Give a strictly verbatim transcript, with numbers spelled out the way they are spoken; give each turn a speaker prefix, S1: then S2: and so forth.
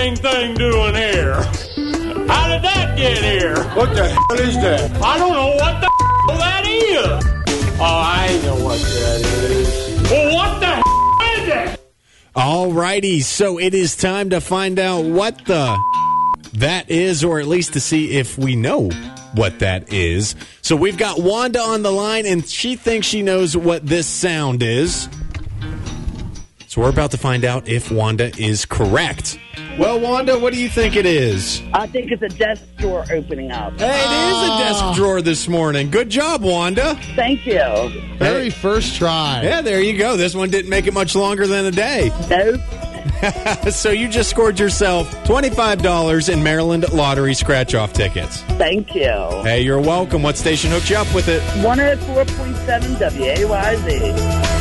S1: dang thing doing here? How did that get here?
S2: What the hell is that?
S1: I don't know what the hell that is.
S2: Oh, I know what that is.
S1: Well, what the hell is it?
S3: All righty, so it is time to find out what the that is, or at least to see if we know what that is. So we've got Wanda on the line, and she thinks she knows what this sound is. So we're about to find out if Wanda is correct. Well, Wanda, what do you think it is?
S4: I think it's a desk drawer opening up.
S3: Hey, it is a desk drawer this morning. Good job, Wanda.
S4: Thank you.
S5: Very first try.
S3: Yeah, there you go. This one didn't make it much longer than a day.
S4: Nope.
S3: So you just scored yourself twenty-five dollars in Maryland Lottery scratch-off tickets.
S4: Thank you.
S3: Hey, you're welcome. What station hooked you up with it?
S4: one oh four point seven W A Y Z.